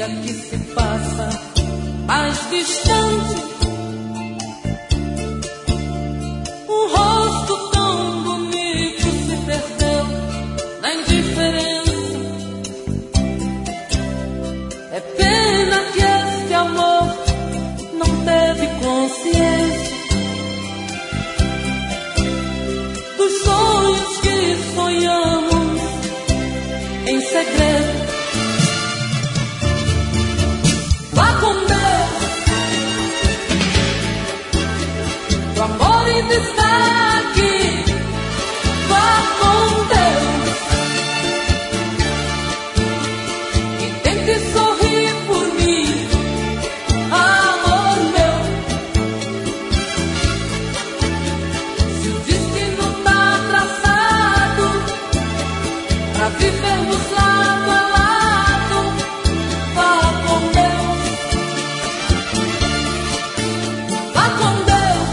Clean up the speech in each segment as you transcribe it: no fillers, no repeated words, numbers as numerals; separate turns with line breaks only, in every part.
dia que se passa mais distante, um rosto tão bonito se perdeu na indiferença. É pena que este amor não teve consciência dos sonhos que sonhamos em segredo. Vá com Deus, o amor ainda está aqui. Vá com Deus e tente sorrir por mim, amor meu. Se o destino tá traçado pra vivermos lado a lado, vá com Deus. Vá com Deus,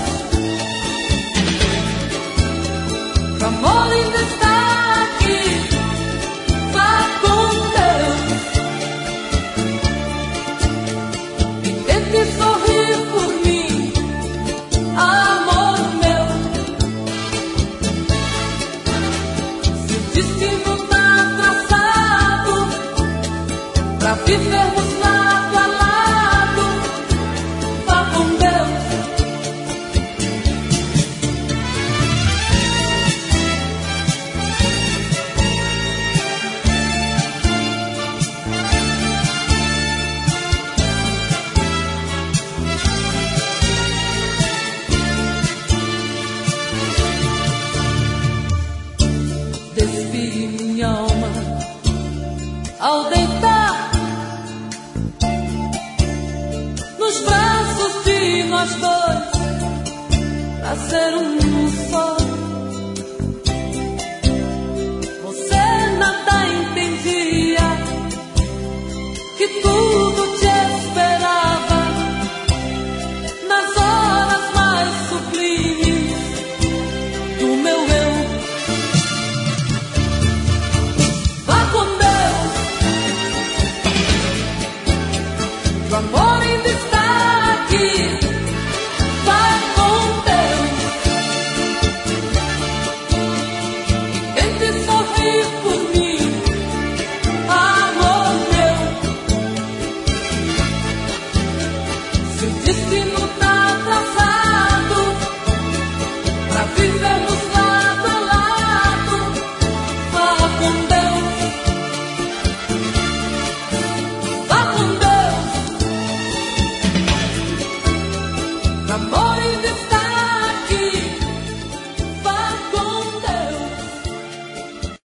o amor ainda está aqui. Vá com Deus e tente sorrir por mim, amor meu. Se o destino tá traçado pra vivermos lado a lado, vá com Deus. Desfie minha alma ao deitar nos braços de nós dois, pra ser um só. Você nada entendia, que tudo te esperava nas horas mais sublimes do meu eu. Vá com Deus, o amor ainda está aqui. Vá com Deus e tente sorrir por mim, amor meu. Se o destino tá traçado pra vivermos lado a lado, vá com Deus. Vá com Deus, amor